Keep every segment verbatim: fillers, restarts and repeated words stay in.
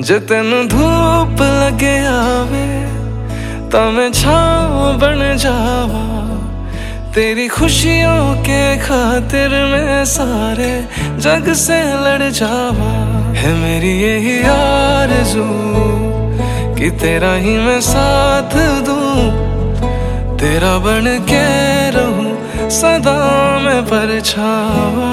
जे तेनू धूप लगे आवे ता मैं छाँव बन जावा। तेरी खुशियों के खातिर मैं सारे जग से लड़ जावा। है मेरी यही आरज़ू कि तेरा ही मैं साथ दूं, तेरा बन के रहूं सदा मैं परछावा।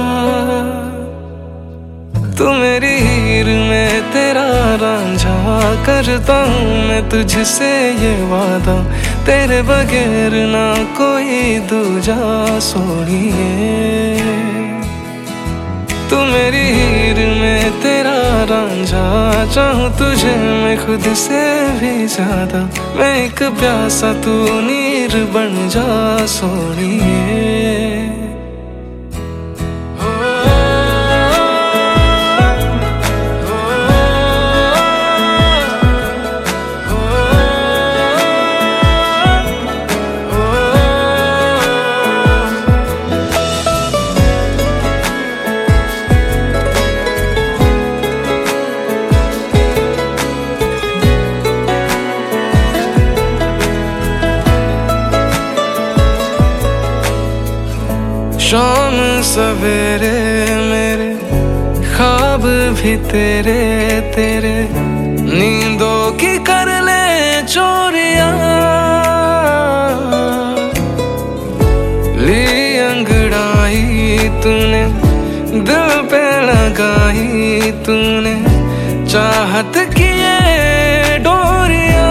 तू मेरी हीर में तेरा रांझा, करता हूँ मैं तुझसे ये वादा, तेरे बगैर ना कोई दूजा सोनिए। तू मेरी हीर में तेरा रांझा, चाहूँ तुझे मैं खुद से भी ज्यादा। मैं एक प्यासा तू नीर बन जा सोनिए। शाम सवेरे मेरे ख्वाब भी तेरे तेरे, नींदों की कर ले चोरियां। ली अंगड़ाई तूने दिल पे लगाई तूने, चाहत की ये डोरियां।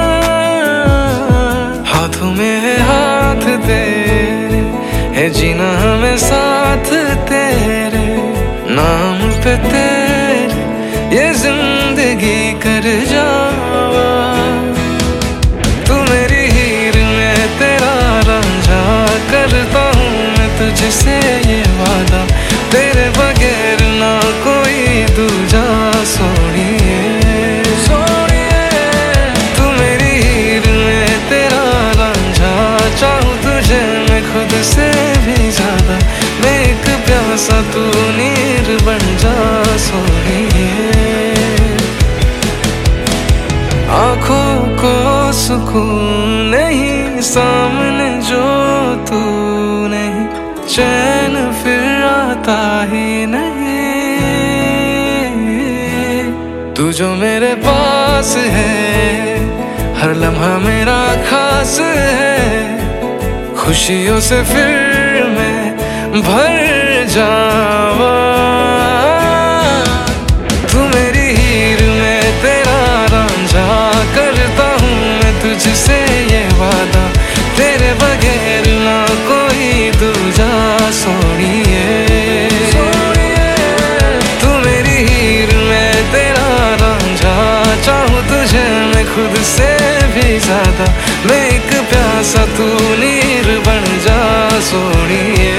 हाथों में है हाथ तेरे, है जीना हमें साथ तेरे, नाम पे तेरे ये जिंदगी कर जावा। तू मेरी हीर में तेरा रांझा, करता हूँ मैं तुझसे ये वादा, तेरे बगैर ना कोई दूजा सोनिए। तू मेरी हीर में तेरा रांझा, चाहूँ तुझे मैं खुद से भी ज्यादा। मैं एक प्यासा तू नीर बन जा सोनिए। आँखों को सुकून नहीं सामने जो तू नहीं, चैन फिर आता ही नहीं। तू जो मेरे पास है, हर लम्हा मेरा खास है। खुशियों से फिर मैं भर जावा। तू मेरी हीर में तेरा रांझा, करता हूँ मैं तुझसे ये वादा, तेरे बगैर ना कोई दूजा सोनिए। तू मेरी हीर में तेरा रांझा, चाहूँ तुझे मैं खुद से भी ज्यादा। मैं एक प्यासा तू नीर बन जा सोनिए।